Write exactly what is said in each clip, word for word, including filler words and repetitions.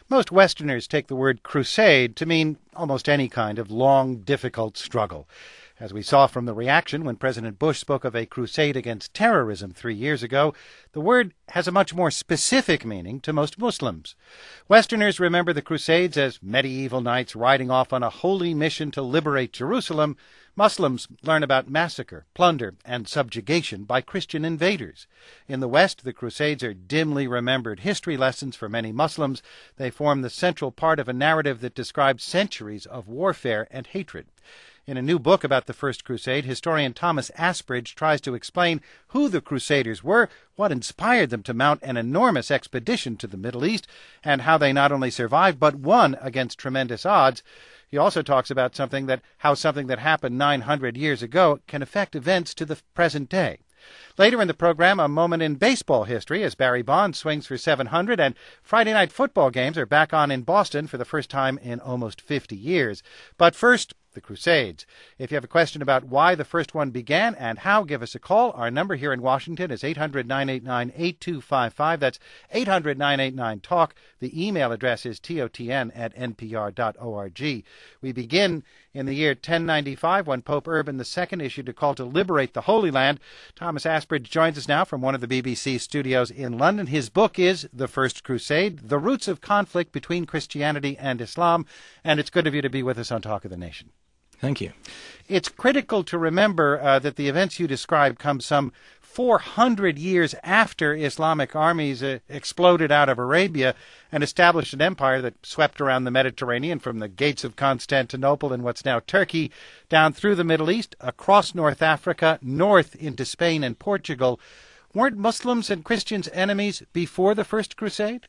Most Westerners take the word crusade to mean almost any kind of long, difficult struggle. As we saw from the reaction when President Bush spoke of a crusade against terrorism three years ago, the word has a much more specific meaning to most Muslims. Westerners remember the Crusades as medieval knights riding off on a holy mission to liberate Jerusalem. Muslims learn about massacre, plunder, and subjugation by Christian invaders. In the West, the Crusades are dimly remembered history lessons for many Muslims. They form the central part of a narrative that describes centuries of warfare and hatred. In a new book about the First Crusade, historian Thomas Asbridge tries to explain who the Crusaders were, what inspired them to mount an enormous expedition to the Middle East, and how they not only survived but won against tremendous odds. He also talks about something that how something that happened nine hundred years ago can affect events to the present day. Later in the program, a moment in baseball history as Barry Bonds swings for seven hundred, and Friday night football games are back on in Boston for the first time in almost fifty years. But first, the Crusades. If you have a question about why the first one began and how, give us a call. Our number here in Washington is eight hundred, nine eight nine, eight two five five. That's eight hundred, nine eight nine, talk. The email address is totn at npr dot org. We begin in the year ten ninety-five when Pope Urban the Second issued a call to liberate the Holy Land. Thomas Asbridge joins us now from one of the B B C studios in London. His book is The First Crusade, The Roots of Conflict Between Christianity and Islam. And it's good of you to be with us on Talk of the Nation. Thank you. It's critical to remember uh, that the events you describe come some four hundred years after Islamic armies uh, exploded out of Arabia and established an empire that swept around the Mediterranean from the gates of Constantinople in what's now Turkey, down through the Middle East, across North Africa, north into Spain and Portugal. Weren't Muslims and Christians enemies before the First Crusade?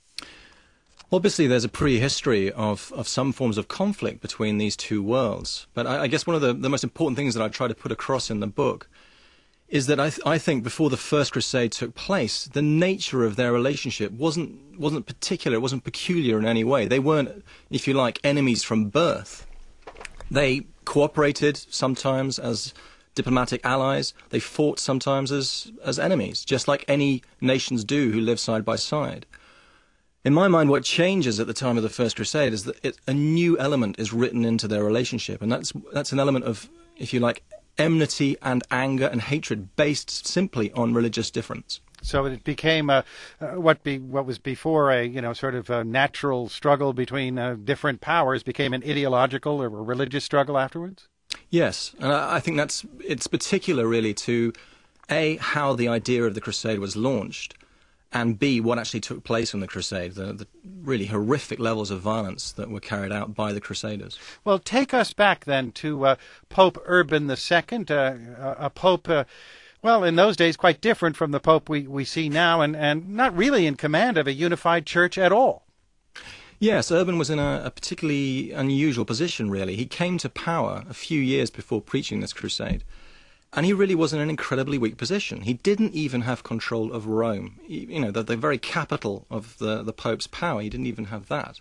Obviously, there's a prehistory of, of some forms of conflict between these two worlds. But I, I guess one of the, the most important things that I try to put across in the book is that I, th- I think before the First Crusade took place, the nature of their relationship wasn't wasn't particular, it wasn't peculiar in any way. They weren't, if you like, enemies from birth. They cooperated sometimes as diplomatic allies. They fought sometimes as, as enemies, just like any nations do who live side by side. In my mind, what changes at the time of the First Crusade is that it, a new element is written into their relationship, and that's that's an element of, if you like, enmity and anger and hatred based simply on religious difference. So it became a, uh, what be what was before a you know sort of a natural struggle between uh, different powers became an ideological or a religious struggle afterwards? Yes, and I, I think that's it's particular really to A, how the idea of the Crusade was launched, and B, what actually took place in the Crusade, the, the really horrific levels of violence that were carried out by the Crusaders. Well, take us back then to uh, Pope Urban the Second, uh, a pope, uh, well, in those days quite different from the pope we, we see now, and, and not really in command of a unified church at all. Yes, Urban was in a, a particularly unusual position, really. He came to power a few years before preaching this crusade. And he really was in an incredibly weak position. He didn't even have control of Rome, you know, the, the very capital of the, the Pope's power. He didn't even have that.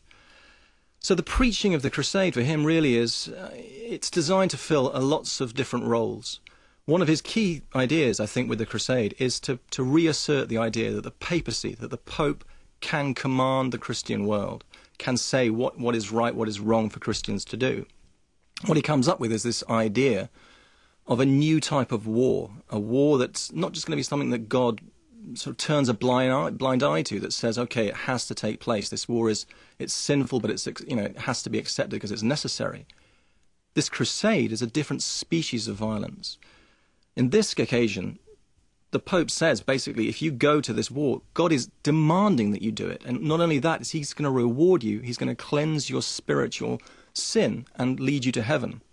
So the preaching of the crusade for him really is, uh, it's designed to fill uh, lots of different roles. One of his key ideas, I think, with the crusade is to, to reassert the idea that the papacy, that the Pope can command the Christian world, can say what, what is right, what is wrong for Christians to do. What he comes up with is this idea of a new type of war, a war that's not just going to be something that God sort of turns a blind eye, blind eye to, that says, okay, it has to take place. This war is, it's sinful, but it's, you know, it has to be accepted because it's necessary. This crusade is a different species of violence. In this occasion, the Pope says, basically, if you go to this war, God is demanding that you do it. And not only that, he's going to reward you, he's going to cleanse your spiritual sin and lead you to heaven.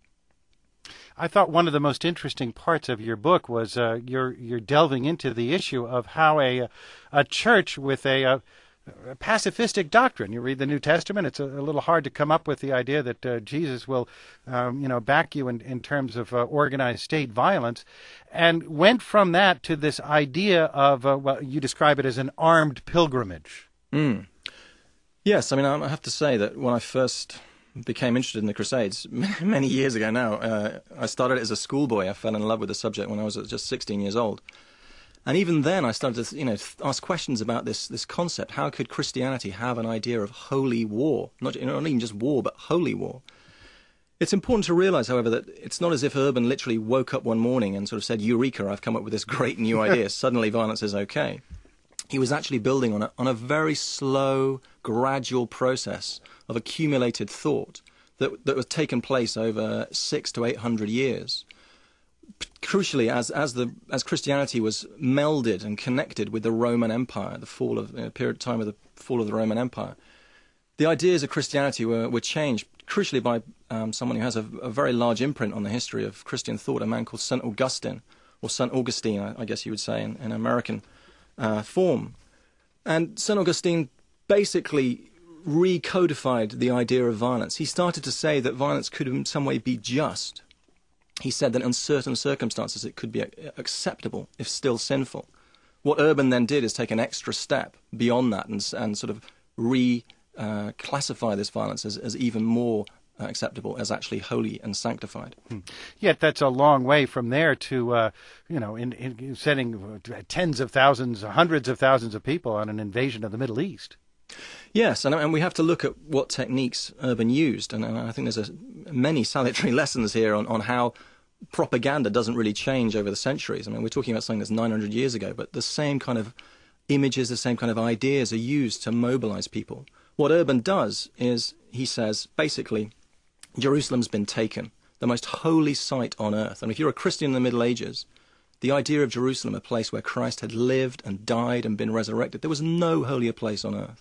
I thought one of the most interesting parts of your book was uh, you're you're delving into the issue of how a a church with a, a, a pacifistic doctrine. You read the New Testament; it's a, a little hard to come up with the idea that uh, Jesus will, um, you know, back you in, in terms of uh, organized state violence, and went from that to this idea of uh, well, you describe it as an armed pilgrimage. Mm. Yes, I mean I have to say that when I first became interested in the Crusades many years ago now. Uh, I started as a schoolboy. I fell in love with the subject when I was just sixteen years old. And even then, I started to, you know, ask questions about this this concept. How could Christianity have an idea of holy war? Not, not even just war, but holy war. It's important to realize, however, that it's not as if Urban literally woke up one morning and sort of said, Eureka, I've come up with this great new idea. Suddenly violence is okay. He was actually building on a, on a very slow, gradual process of accumulated thought that, that was taken place over six to eight hundred years. Crucially, as as the as Christianity was melded and connected with the Roman Empire, the fall of a period of time of the fall of the Roman Empire, the ideas of Christianity were, were changed crucially by um, someone who has a, a very large imprint on the history of Christian thought, a man called Saint Augustine, or Saint Augustine, I, I guess you would say in, in American uh, form. And Saint Augustine basically recodified the idea of violence. He started to say that violence could in some way be just. He said that in certain circumstances it could be acceptable, if still sinful. What Urban then did is take an extra step beyond that and, and sort of re-classify uh, this violence as, as even more uh, acceptable, as actually holy and sanctified. Hmm. Yet that's a long way from there to, uh, you know, in, in sending tens of thousands, hundreds of thousands of people on an invasion of the Middle East. Yes, and, and we have to look at what techniques Urban used, and, and I think there's a, many salutary lessons here on, on how propaganda doesn't really change over the centuries. I mean, we're talking about something that's nine hundred years ago, but the same kind of images, the same kind of ideas are used to mobilize people. What Urban does is, he says, basically, Jerusalem's been taken, the most holy site on earth. And if you're a Christian in the Middle Ages, the idea of Jerusalem, a place where Christ had lived and died and been resurrected, there was no holier place on earth.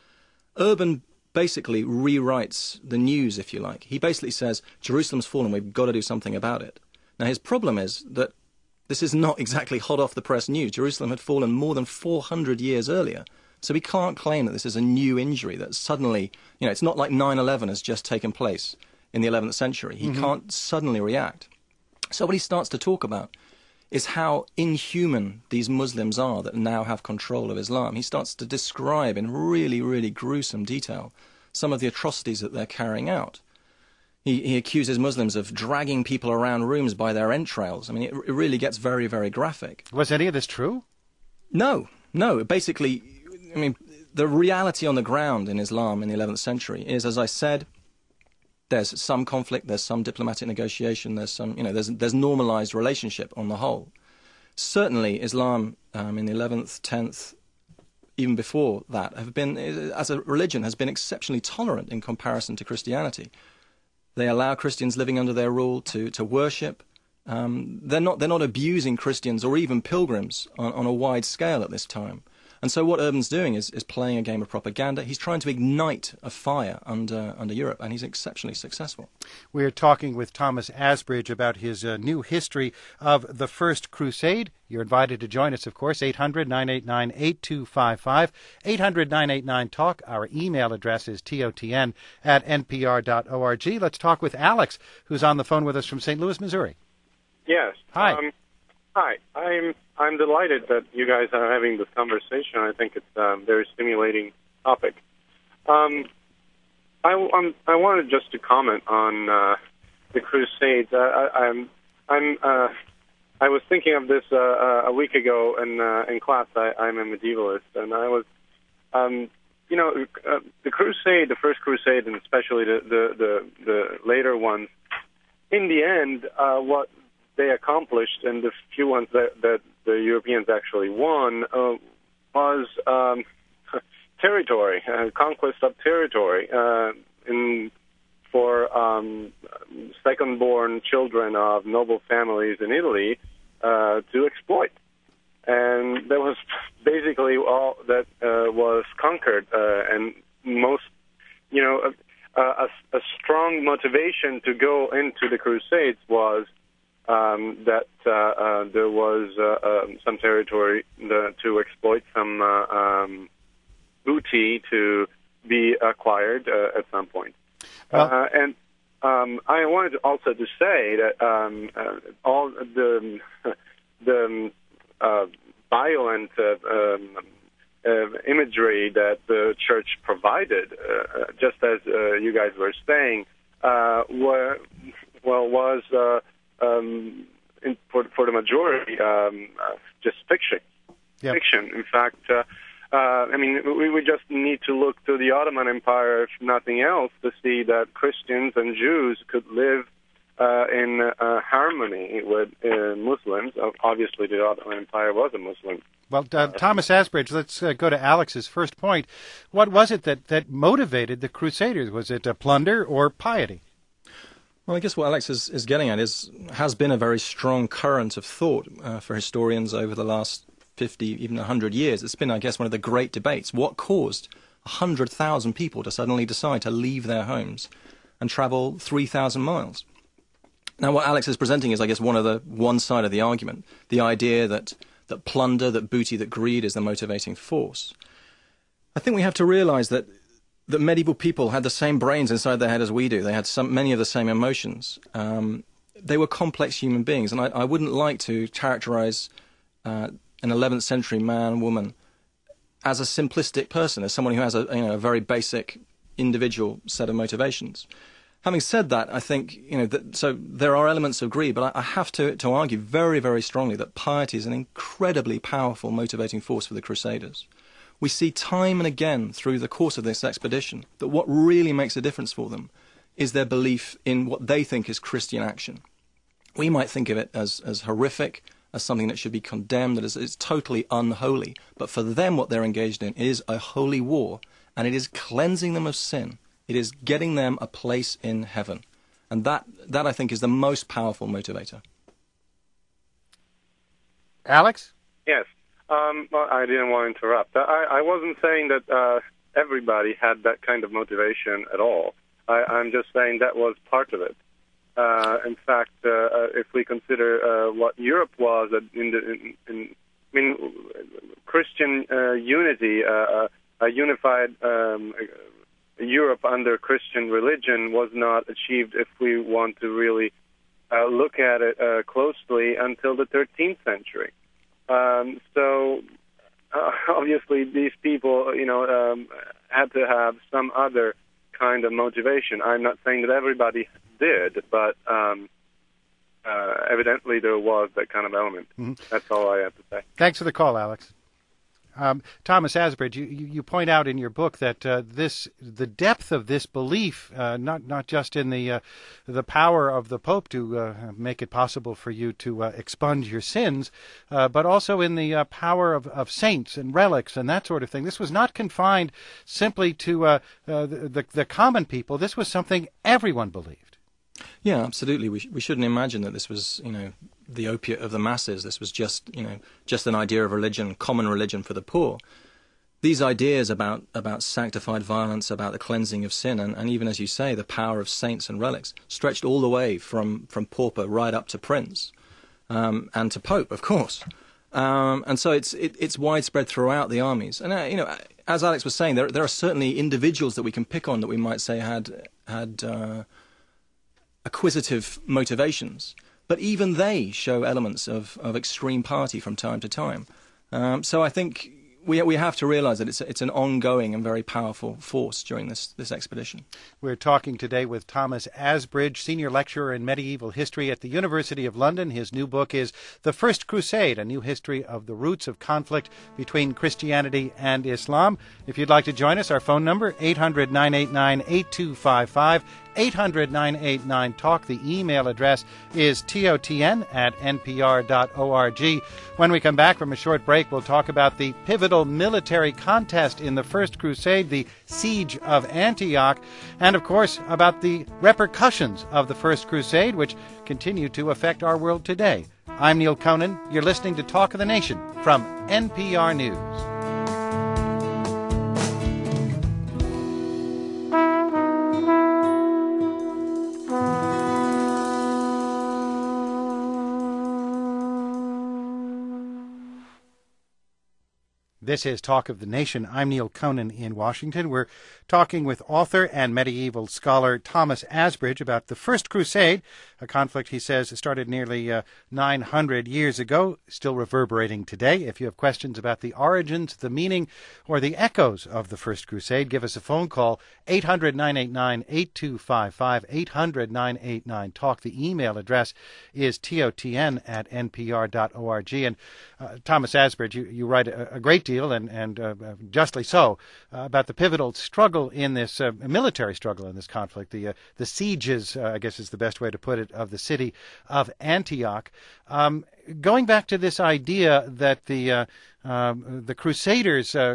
Urban basically rewrites the news, if you like. He basically says, Jerusalem's fallen, we've got to do something about it. Now, his problem is that this is not exactly hot-off-the-press news. Jerusalem had fallen more than four hundred years earlier. So he can't claim that this is a new injury, that suddenly, you know, it's not like nine eleven has just taken place in the eleventh century. He mm-hmm. can't suddenly react. So what he starts to talk about is how inhuman these Muslims are that now have control of Islam. He starts to describe in really, really gruesome detail some of the atrocities that they're carrying out. He, he accuses Muslims of dragging people around rooms by their entrails. I mean, it, it really gets very, very graphic. Was any of this true? No, no. Basically, I mean, the reality on the ground in Islam in the eleventh century is, as I said, there's some conflict, there's some diplomatic negotiation, there's some, you know, there's there's normalized relationship on the whole. Certainly, Islam um, in the eleventh, tenth, even before that, have been, as a religion, has been exceptionally tolerant in comparison to Christianity. They allow Christians living under their rule to to worship. Um, they're not they're not abusing Christians or even pilgrims on, on a wide scale at this time. And so what Urban's doing is, is playing a game of propaganda. He's trying to ignite a fire under under Europe, and he's exceptionally successful. We're talking with Thomas Asbridge about his uh, new history of the First Crusade. You're invited to join us, of course, eight hundred, nine eight nine, eight two five five, eight hundred, nine eight nine, talk. Our email address is totn at npr dot org. Let's talk with Alex, who's on the phone with us from Saint Louis, Missouri. Yes. Hi. Um, hi. I'm I'm delighted that you guys are having this conversation. I think it's a very stimulating topic. Um, I, I'm, I wanted just to comment on uh, the Crusades. Uh, I, I'm, I'm, uh, I was thinking of this uh, uh, a week ago in uh, in class. I, I'm a medievalist, and I was, um, you know, uh, the Crusade, the First Crusade, and especially the the, the, the later ones. In the end, uh, what they accomplished, and the few ones that, that the Europeans actually won, uh, was um, territory, uh, conquest of territory, uh, in, for um, second-born children of noble families in Italy uh, to exploit. And that was basically all that uh, was conquered, uh, and most, you know, a, a, a strong motivation to go into the Crusades was Um, that uh, uh, there was uh, um, some territory the, to exploit, some uh, um, booty to be acquired uh, at some point. Well, uh, and um, I wanted also to say that um, uh, all the the uh, violent uh, um, uh, imagery that the church provided, uh, just as uh, you guys were saying, uh, were, well, was uh, um, in, for for the majority um, uh, just fiction. Yep. fiction. In fact, uh, uh, I mean, we, we just need to look to the Ottoman Empire, if nothing else, to see that Christians and Jews could live uh, in uh, harmony with uh, Muslims. Obviously, the Ottoman Empire was a Muslim. Well, uh, Thomas Asbridge, let's uh, go to Alex's first point. What was it that, that motivated the Crusaders? Was it uh, plunder or piety? Well, I guess what Alex is, is getting at is has been a very strong current of thought uh, for historians over the last fifty, even one hundred years. It's been, I guess, one of the great debates. What caused one hundred thousand people to suddenly decide to leave their homes and travel three thousand miles? Now, what Alex is presenting is, I guess, one of the one side of the argument, the idea that, that plunder, that booty, that greed is the motivating force. I think we have to realize that that medieval people had the same brains inside their head as we do. They had some, many of the same emotions. Um, they were complex human beings, and I, I wouldn't like to characterize uh, an eleventh century man, woman, as a simplistic person, as someone who has a, you know, a very basic individual set of motivations. Having said that, I think, you know, that, so there are elements of greed, but I, I have to, to argue very, very strongly that piety is an incredibly powerful motivating force for the Crusaders. We see time and again through the course of this expedition that what really makes a difference for them is their belief in what they think is Christian action. We might think of it as, as horrific, as something that should be condemned, that is, is totally unholy. But for them, what they're engaged in is a holy war, and it is cleansing them of sin. It is getting them a place in heaven. And that, that I think, is the most powerful motivator. Alex? Yes. Um, well, I didn't want to interrupt. I, I wasn't saying that uh, everybody had that kind of motivation at all. I, I'm just saying that was part of it. Uh, in fact, uh, uh, if we consider uh, what Europe was in the, in, in, I mean, Christian uh, unity, uh, a unified um, Europe under Christian religion was not achieved, if we want to really uh, look at it uh, closely, until the thirteenth century. Um, so, uh, obviously, these people, you know, um, had to have some other kind of motivation. I'm not saying that everybody did, but um, uh, evidently there was that kind of element. Mm-hmm. That's all I have to say. Thanks for the call, Alex. Um, Thomas Asbridge, you, you point out in your book that uh, this the depth of this belief, uh, not not just in the uh, the power of the Pope to uh, make it possible for you to uh, expunge your sins, uh, but also in the uh, power of, of saints and relics and that sort of thing. This was not confined simply to uh, uh, the, the the common people. This was something everyone believed. Yeah, absolutely. We sh- we shouldn't imagine that this was, you know, the opiate of the masses. This was just, you know, just an idea of religion, common religion for the poor. These ideas about, about sanctified violence, about the cleansing of sin, and, and even, as you say, the power of saints and relics, stretched all the way from, from pauper right up to prince, um, and to pope, of course. Um, and so it's it, it's widespread throughout the armies. And, uh, you know, as Alex was saying, there there are certainly individuals that we can pick on that we might say had had uh, acquisitive motivations. But even they show elements of, of extreme piety from time to time. Um, so I think we we have to realize that it's it's an ongoing and very powerful force during this, this expedition. We're talking today with Thomas Asbridge, Senior Lecturer in Medieval History at the University of London. His new book is The First Crusade, A New History of the Roots of Conflict Between Christianity and Islam. If you'd like to join us, our phone number, eight hundred, nine eight nine, eight two five five, eight hundred, nine eight nine, talk. The email address is totn at npr dot org. When we come back from a short break, we'll talk about the pivotal military contest in the First Crusade, the Siege of Antioch, and, of course, about the repercussions of the First Crusade, which continue to affect our world today. I'm Neil Conan. You're listening to Talk of the Nation from N P R News. This is Talk of the Nation. I'm Neil Conan in Washington. We're talking with author and medieval scholar Thomas Asbridge about the First Crusade, a conflict he says started nearly uh, nine hundred years ago, still reverberating today. If you have questions about the origins, the meaning, or the echoes of the First Crusade, give us a phone call, eight hundred, nine eight nine, eight two five five, eight hundred, nine eight nine, talk. The email address is totn at n p r dot org. And uh, Thomas Asbridge, you, you write a, a great deal and, and uh, justly so, uh, about the pivotal struggle in this, uh, military struggle in this conflict, the uh, the sieges, uh, I guess is the best way to put it, of the city of Antioch. Um, going back to this idea that the, uh, um, the Crusaders... Uh,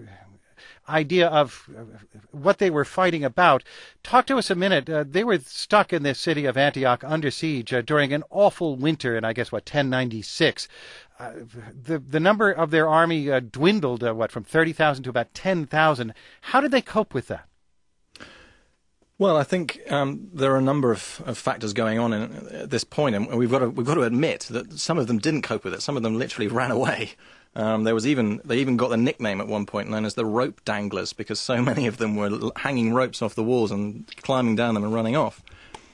idea of what they were fighting about. Talk to us a minute. Uh, they were stuck in this city of Antioch under siege uh, during an awful winter in, I guess, what, ten ninety-six. Uh, the the number of their army uh, dwindled, uh, what, from thirty thousand to about ten thousand. How did they cope with that? Well, I think um, there are a number of, of factors going on in, at this point, and we've got to we've got to admit that some of them didn't cope with it. Some of them literally ran away. Um, there was even they even got the nickname at one point known as the rope danglers, because so many of them were hanging ropes off the walls and climbing down them and running off.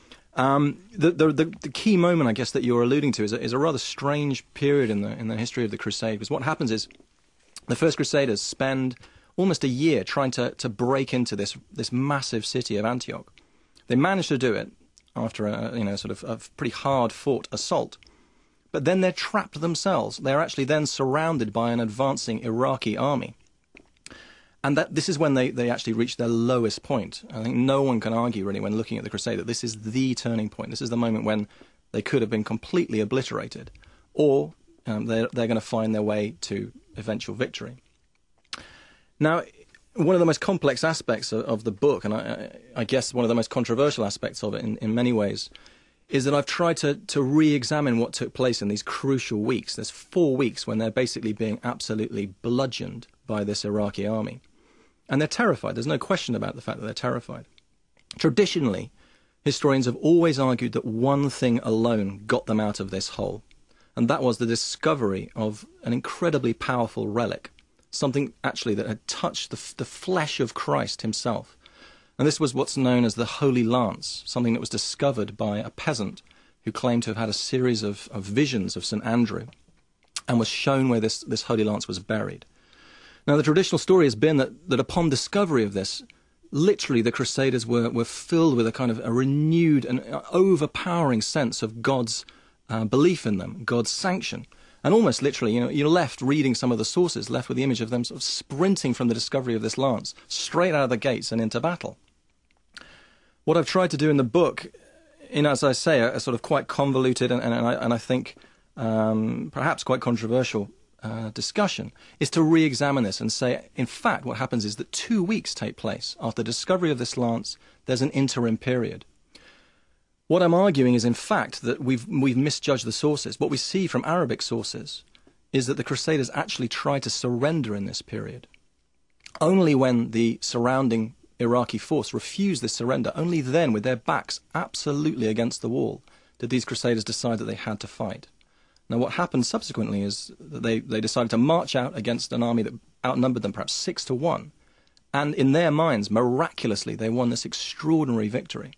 Um, the, the the the key moment, I guess, that you're alluding to is a, is a rather strange period in the in the history of the Crusade, because what happens is the First Crusaders spend almost a year trying to, to break into this this massive city of Antioch. They manage to do it after a you know sort of a pretty hard fought assault. But then they're trapped themselves. They're actually then surrounded by an advancing Iraqi army. And that this is when they, they actually reach their lowest point. I think no one can argue, really, when looking at the Crusade, that this is the turning point. This is the moment when they could have been completely obliterated, or um, they're, they're going to find their way to eventual victory. Now, one of the most complex aspects of, of the book, and I, I guess one of the most controversial aspects of it in, in many ways, is that I've tried to, to re-examine what took place in these crucial weeks. There's four weeks when they're basically being absolutely bludgeoned by this Iraqi army. And they're terrified. There's no question about the fact that they're terrified. Traditionally, historians have always argued that one thing alone got them out of this hole, and that was the discovery of an incredibly powerful relic, something actually that had touched the, the flesh of Christ himself. And this was what's known as the Holy Lance, something that was discovered by a peasant who claimed to have had a series of, of visions of Saint Andrew and was shown where this, this Holy Lance was buried. Now, the traditional story has been that, that upon discovery of this, literally the Crusaders were, were filled with a kind of a renewed and overpowering sense of God's uh, belief in them, God's sanction. And almost literally, you know, you're left reading some of the sources, left with the image of them sort of sprinting from the discovery of this lance, straight out of the gates and into battle. What I've tried to do in the book, in, as I say, a, a sort of quite convoluted and, and, and, I, and I think um, perhaps quite controversial uh, discussion, is to re-examine this and say, in fact, what happens is that two weeks take place after the discovery of this lance. There's an interim period. What I'm arguing is, in fact, that we've we've misjudged the sources. What we see from Arabic sources is that the Crusaders actually tried to surrender in this period. Only when the surrounding Iraqi force refused this surrender, only then, with their backs absolutely against the wall, did these Crusaders decide that they had to fight. Now, what happened subsequently is that they, they decided to march out against an army that outnumbered them perhaps six to one. And in their minds, miraculously, they won this extraordinary victory.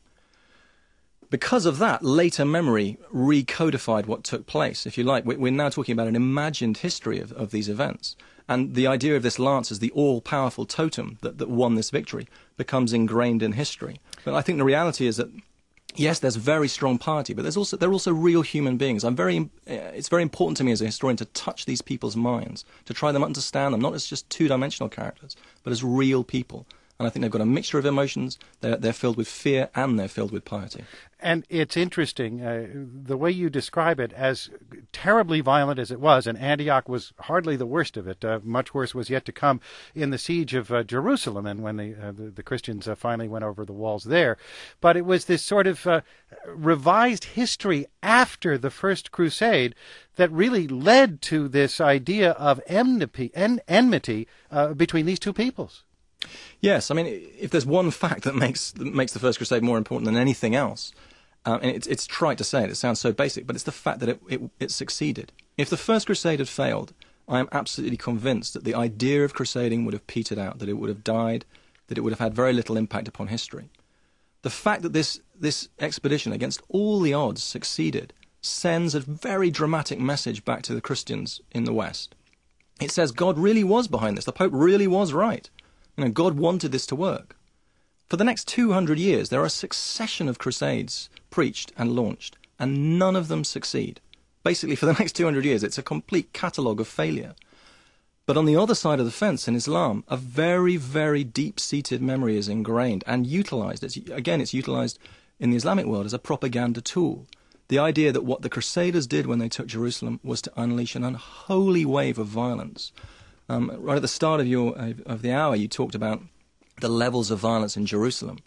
Because of that, later memory recodified what took place, if you like. We're now talking about an imagined history of, of these events. And the idea of this lance as the all-powerful totem that, that won this victory becomes ingrained in history. But I think the reality is that, yes, there's very strong piety, but there's also they're also real human beings. I'm very, it's very important to me as a historian to touch these people's minds, to try them understand them, not as just two-dimensional characters, but as real people. And I think they've got a mixture of emotions. They're, they're filled with fear and they're filled with piety. And it's interesting, uh, the way you describe it, as terribly violent as it was, and Antioch was hardly the worst of it. Uh, much worse was yet to come in the siege of uh, Jerusalem, and when the, uh, the, the Christians uh, finally went over the walls there. But it was this sort of uh, revised history after the First Crusade that really led to this idea of enmity, en- enmity uh, between these two peoples. Yes, I mean, if there's one fact that makes that makes the First Crusade more important than anything else, um, and it's, it's trite to say it, it sounds so basic, but it's the fact that it, it, it succeeded. If the First Crusade had failed, I am absolutely convinced that the idea of crusading would have petered out, that it would have died, that it would have had very little impact upon history. The fact that this, this expedition, against all the odds, succeeded sends a very dramatic message back to the Christians in the West. It says God really was behind this. The Pope really was right. You know, God wanted this to work. For the next two hundred years, there are a succession of crusades preached and launched, and none of them succeed. Basically, for the next two hundred years, it's a complete catalogue of failure. But on the other side of the fence in Islam, a very, very deep-seated memory is ingrained and utilized. It's, again, it's utilized in the Islamic world as a propaganda tool. The idea that what the Crusaders did when they took Jerusalem was to unleash an unholy wave of violence. Um, right at the start of your of the hour, you talked about the levels of violence in Jerusalem.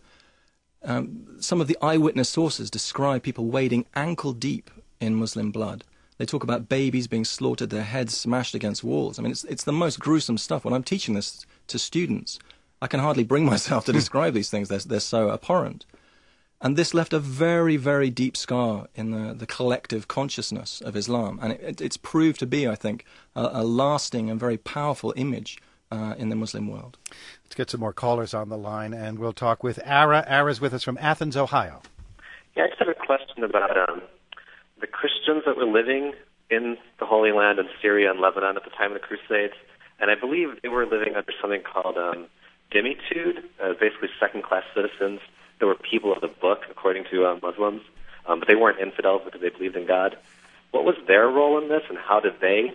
Um, some of the eyewitness sources describe people wading ankle deep in Muslim blood. They talk about babies being slaughtered, their heads smashed against walls. I mean, it's it's the most gruesome stuff. When I'm teaching this to students, I can hardly bring myself to describe these things. They're, they're so abhorrent. And this left a very, very deep scar in the, the collective consciousness of Islam. And it, it's proved to be, I think, a, a lasting and very powerful image uh, in the Muslim world. Let's get some more callers on the line, and we'll talk with Ara. Ara's with us from Athens, Ohio. Yeah, I just have a question about um, the Christians that were living in the Holy Land in Syria and Lebanon at the time of the Crusades. And I believe they were living under something called um, dhimitude, uh, basically second-class citizens. There were people of the book, according to uh, Muslims, um, but they weren't infidels because they believed in God. What was their role in this, and how did they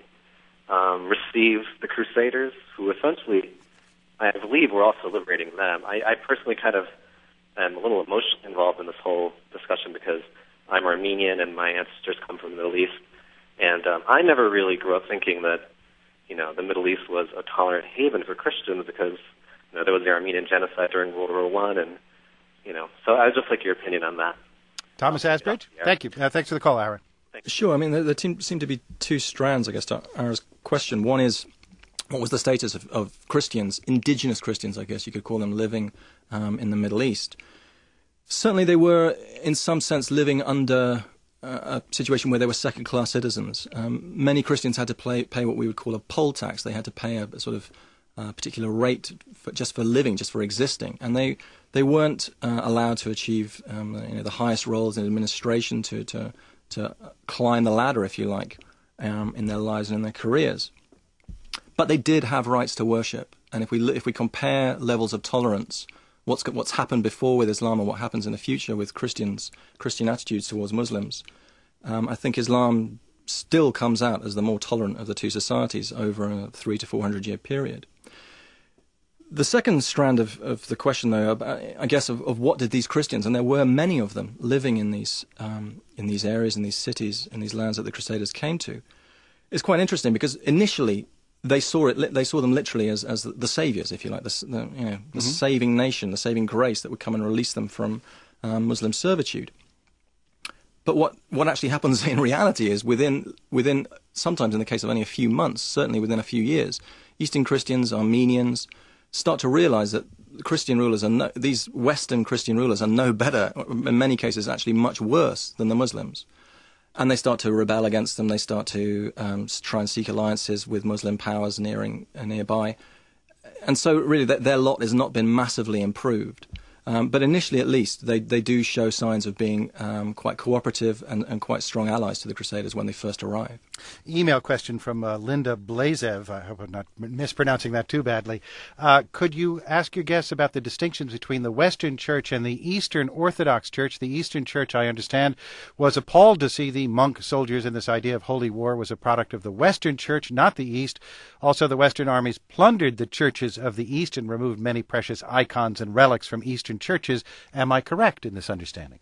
um, receive the Crusaders, who essentially, I believe, were also liberating them? I, I personally kind of am a little emotionally involved in this whole discussion because I'm Armenian and my ancestors come from the Middle East, and um, I never really grew up thinking that, you know, the Middle East was a tolerant haven for Christians because, you know, there was the Armenian genocide during World War One, and You know, so I would just like your opinion on that. Thomas Asbridge, yeah. Thank you. Uh, thanks for the call, Aaron. Sure. I mean, there, there seem to be two strands, I guess, to Aaron's question. One is, what was the status of, of Christians, indigenous Christians, I guess you could call them, living um, in the Middle East? Certainly they were, in some sense, living under uh, a situation where they were second-class citizens. Um, many Christians had to pay, pay what we would call a poll tax. They had to pay a, a sort of uh, particular rate for, just for living, just for existing. And they... They weren't uh, allowed to achieve um, you know, the highest roles in administration, to, to, to climb the ladder, if you like, um, in their lives and in their careers. But they did have rights to worship. And if we if we compare levels of tolerance, what's what's happened before with Islam and what happens in the future with Christians, Christian attitudes towards Muslims, um, I think Islam still comes out as the more tolerant of the two societies over a three to four hundred year period. The second strand of, of the question, though, I guess, of, of what did these Christians, and there were many of them living in these um, in these areas, in these cities, in these lands that the Crusaders came to, is quite interesting because initially they saw it, they saw them literally as, as the saviors, if you like, the, the you know the mm-hmm. saving nation, the saving grace that would come and release them from um, Muslim servitude. But what what actually happens in reality is within within sometimes in the case of only a few months, certainly within a few years, Eastern Christians, Armenians, start to realize that Christian rulers are no, these Western Christian rulers are no better, in many cases actually much worse than the Muslims. And they start to rebel against them. They start to um, try and seek alliances with Muslim powers nearing, uh, nearby. And so really th- their lot has not been massively improved. Um, but initially, at least, they, they do show signs of being um, quite cooperative and, and quite strong allies to the Crusaders when they first arrive. Email question from uh, Linda Blazev. I hope I'm not mispronouncing that too badly. Uh, could you ask your guests about the distinctions between the Western Church and the Eastern Orthodox Church? The Eastern Church, I understand, was appalled to see the monk soldiers, and this idea of holy war was a product of the Western Church, not the East. Also, the Western armies plundered the churches of the East and removed many precious icons and relics from Eastern churches. Am I correct in this understanding?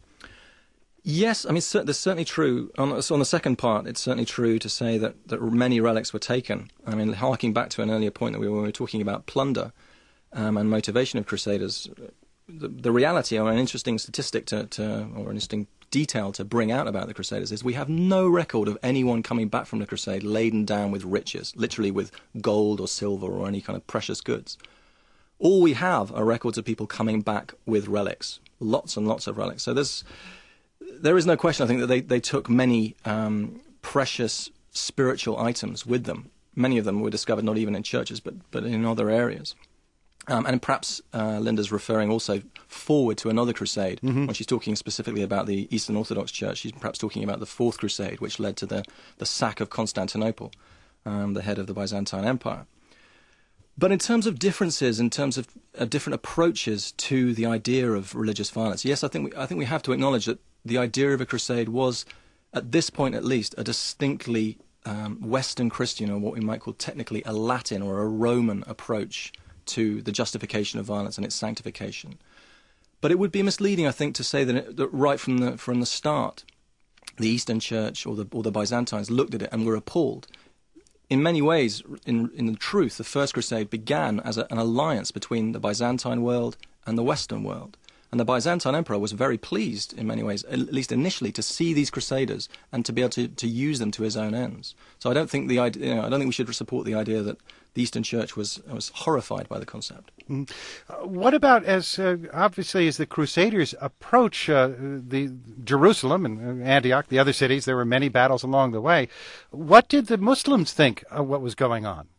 Yes, I mean, that's certainly true. On, so on the second part, it's certainly true to say that, that many relics were taken. I mean, harking back to an earlier point that we were, we were talking about plunder um, and motivation of Crusaders, the, the reality, or an interesting statistic to, to, or an interesting detail to bring out about the Crusaders is we have no record of anyone coming back from the Crusade laden down with riches, literally with gold or silver or any kind of precious goods. All we have are records of people coming back with relics, lots and lots of relics. So there's, there is no question, I think, that they, they took many um, precious spiritual items with them, many of them were discovered not even in churches, but, but in other areas. Um, and perhaps uh, Linda's referring also forward to another crusade. Mm-hmm. When she's talking specifically about the Eastern Orthodox Church, she's perhaps talking about the Fourth Crusade, which led to the, the sack of Constantinople, um, the head of the Byzantine Empire. But in terms of differences, in terms of uh, different approaches to the idea of religious violence, yes, I think we, I think we have to acknowledge that the idea of a crusade was, at this point at least, a distinctly um, Western Christian, or what we might call technically a Latin or a Roman approach to the justification of violence and its sanctification. But it would be misleading, I think, to say that, it, that right from the from the start, the Eastern Church or the or the Byzantines looked at it and were appalled. In many ways, in in truth, the First Crusade began as a, an alliance between the Byzantine world and the Western world. And the Byzantine Emperor was very pleased, in many ways, at least initially, to see these crusaders and to be able to, to use them to his own ends. So I don't think the idea, you know, I don't think we should support the idea that the Eastern Church was was horrified by the concept. Mm. Uh, what about, as uh, obviously as the Crusaders approach uh, the Jerusalem and Antioch, the other cities, there were many battles along the way. What did the Muslims think of what was going on?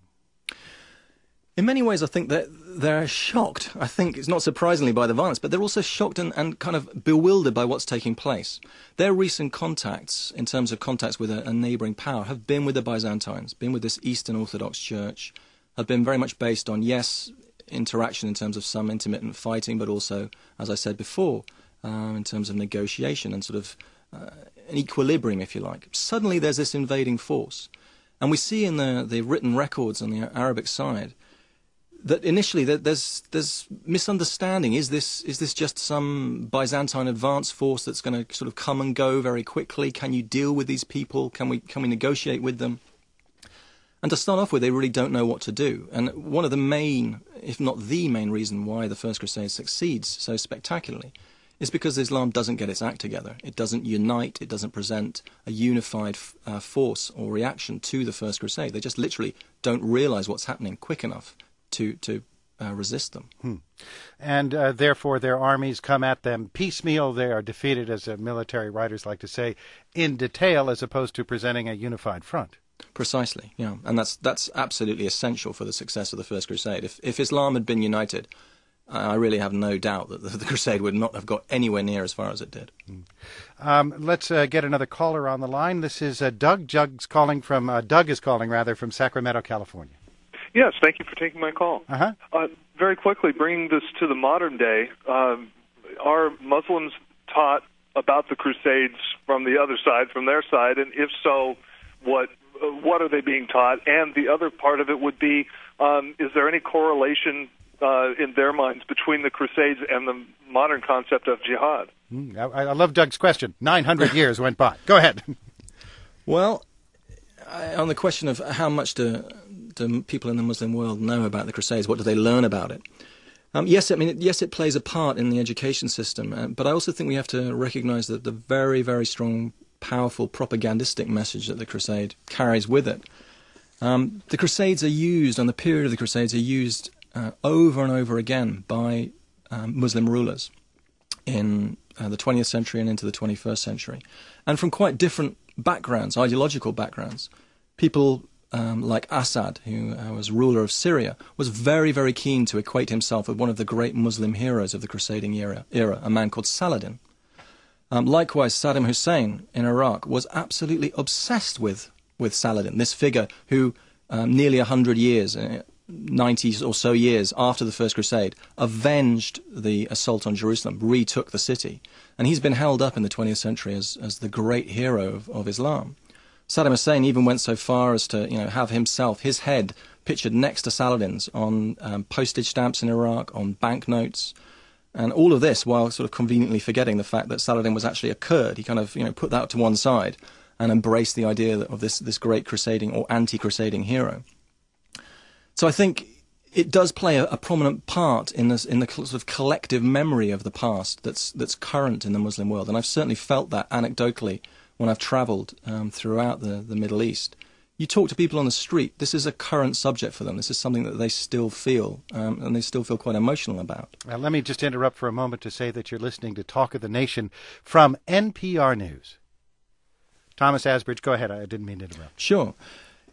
In many ways, I think that they're shocked. I think it's not surprisingly by the violence, but they're also shocked and, and kind of bewildered by what's taking place. Their recent contacts, in terms of contacts with a, a neighbouring power, have been with the Byzantines, been with this Eastern Orthodox Church, have been very much based on, yes, interaction in terms of some intermittent fighting, but also, as I said before, um, in terms of negotiation and sort of uh, an equilibrium, if you like. Suddenly there's this invading force. And we see in the, the written records on the Arabic side that initially there's there's misunderstanding. Is this is this just some Byzantine advance force that's going to sort of come and go very quickly? Can you deal with these people? Can we can we negotiate with them? And to start off with, they really don't know what to do. And one of the main, if not the main reason why the First Crusade succeeds so spectacularly is because Islam doesn't get its act together. It doesn't unite. It doesn't present a unified uh, force or reaction to the First Crusade. They just literally don't realize what's happening quick enough to to uh, resist them. Hmm. And uh, therefore their armies come at them piecemeal. They are defeated, as uh, military writers like to say, in detail, as opposed to presenting a unified front. Precisely, yeah. And that's that's absolutely essential for the success of the First Crusade. If if Islam had been united, I really have no doubt that the, the Crusade would not have got anywhere near as far as it did. Hmm. Um, let's uh, get another caller on the line. This is uh, Doug. Doug's calling from, uh, Doug is calling, rather, from Sacramento, California. Yes, thank you for taking my call. Uh-huh. Uh, very quickly, bringing this to the modern day, um, are Muslims taught about the Crusades from the other side, from their side, and if so, what uh, what are they being taught? And the other part of it would be, um, is there any correlation uh, in their minds between the Crusades and the modern concept of jihad? Mm, I, I love Doug's question. nine hundred years went by. Go ahead. Well, I, on the question of how much do... do people in the Muslim world know about the Crusades? What do they learn about it? Um, yes, I mean, yes, it plays a part in the education system, uh, but I also think we have to recognize that the very, very strong, powerful propagandistic message that the Crusade carries with it. Um, the Crusades are used, and the period of the Crusades are used uh, over and over again by um, Muslim rulers in uh, the twentieth century and into the twenty-first century, and from quite different backgrounds, ideological backgrounds. People Um, like Assad, who uh, was ruler of Syria, was very, very keen to equate himself with one of the great Muslim heroes of the crusading era, era a man called Saladin. Um, likewise, Saddam Hussein in Iraq was absolutely obsessed with, with Saladin, this figure who um, nearly one hundred years, uh, ninety or so years after the First Crusade, avenged the assault on Jerusalem, retook the city. And he's been held up in the twentieth century as, as the great hero of, of Islam. Saddam Hussein even went so far as to, you know, have himself, his head, pictured next to Saladin's on um, postage stamps in Iraq, on banknotes, and all of this while sort of conveniently forgetting the fact that Saladin was actually a Kurd. He kind of, you know, put that to one side and embraced the idea of this this great crusading or anti-crusading hero. So I think it does play a, a prominent part in this in the sort of collective memory of the past that's that's current in the Muslim world, and I've certainly felt that anecdotally when I've travelled um, throughout the, the Middle East. You talk to people on the street, this is a current subject for them. This is something that they still feel, um, and they still feel quite emotional about. Now, let me just interrupt for a moment to say that you're listening to Talk of the Nation from N P R News. Thomas Asbridge, go ahead. I didn't mean to interrupt. Sure.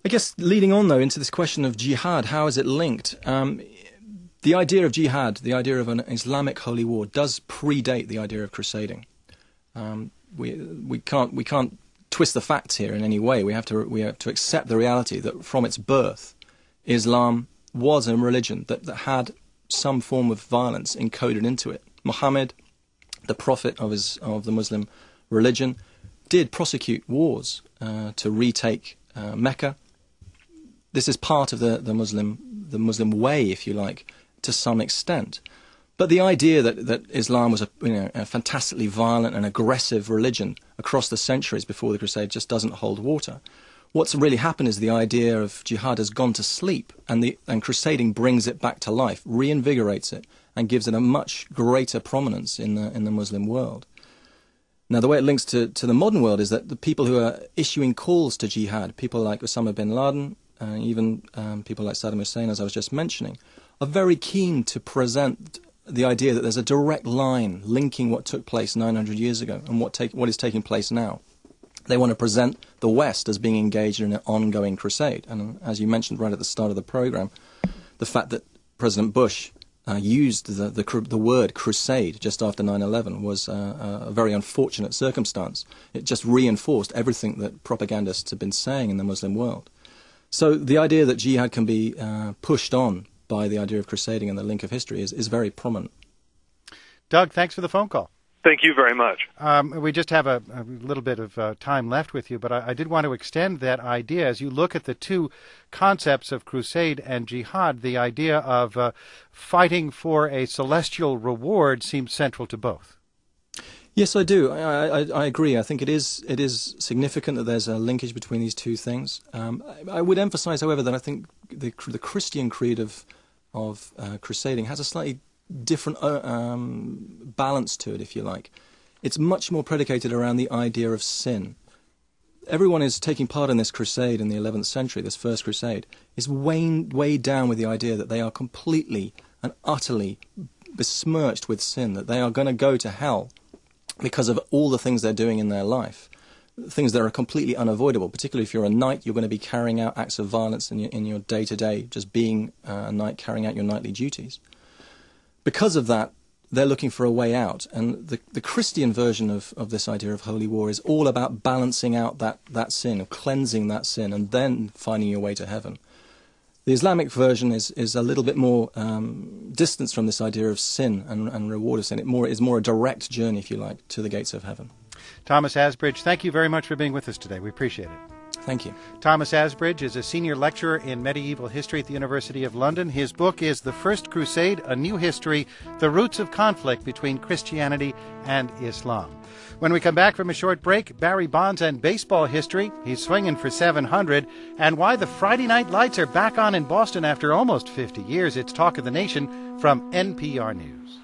I guess leading on, though, into this question of jihad, how is it linked? Um, the idea of jihad, the idea of an Islamic holy war, does predate the idea of crusading. Um, we we can't we can't twist the facts here in any way. We have to we have to accept the reality that from its birth, Islam was a religion that, that had some form of violence encoded into it. Muhammad, the prophet of his of the Muslim religion, did prosecute wars uh, to retake uh, Mecca. This is part of the, the Muslim the Muslim way, if you like, to some extent. But the idea that, that Islam was a, you know, a fantastically violent and aggressive religion across the centuries before the Crusade just doesn't hold water. What's really happened is the idea of jihad has gone to sleep, and the and crusading brings it back to life, reinvigorates it, and gives it a much greater prominence in the in the Muslim world. Now, the way it links to, to the modern world is that the people who are issuing calls to jihad, people like Osama bin Laden, uh, even um, people like Saddam Hussein, as I was just mentioning, are very keen to present the idea that there's a direct line linking what took place nine hundred years ago and what take what is taking place now. They want to present the West as being engaged in an ongoing crusade. And as you mentioned right at the start of the program, the fact that President Bush uh, used the, the the word crusade just after nine eleven was uh, a very unfortunate circumstance. It just reinforced everything that propagandists have been saying in the Muslim world. So the idea that jihad can be uh, pushed on by the idea of crusading and the link of history is, is very prominent. Doug, thanks for the phone call. Thank you very much. Um, we just have a, a little bit of uh, time left with you, but I, I did want to extend that idea. As you look at the two concepts of crusade and jihad, the idea of uh, fighting for a celestial reward seems central to both. Yes, I do. I, I, I agree. I think it is it is significant that there's a linkage between these two things. Um, I, I would emphasize, however, that I think the, the Christian creed of, of uh, crusading has a slightly different uh, um, balance to it, if you like. It's much more predicated around the idea of sin. Everyone is taking part in this crusade in the eleventh century, this first crusade, is weighed, weighed down with the idea that they are completely and utterly besmirched with sin, that they are going to go to hell because of all the things they're doing in their life, things that are completely unavoidable. Particularly if you're a knight, you're going to be carrying out acts of violence in your, in your day-to-day, just being uh, a knight, carrying out your knightly duties. Because of that, they're looking for a way out. And the, the Christian version of, of this idea of holy war is all about balancing out that, that sin, of cleansing that sin, and then finding your way to heaven. The Islamic version is, is a little bit more um, distance from this idea of sin and, and reward of sin. It more is more a direct journey, if you like, to the gates of heaven. Thomas Asbridge, thank you very much for being with us today. We appreciate it. Thank you. Thomas Asbridge is a senior lecturer in medieval history at the University of London. His book is The First Crusade, A New History, The Roots of Conflict Between Christianity and Islam. When we come back from a short break, Barry Bonds and baseball history. He's swinging for seven hundred. And why the Friday night lights are back on in Boston after almost fifty years. It's Talk of the Nation from N P R News.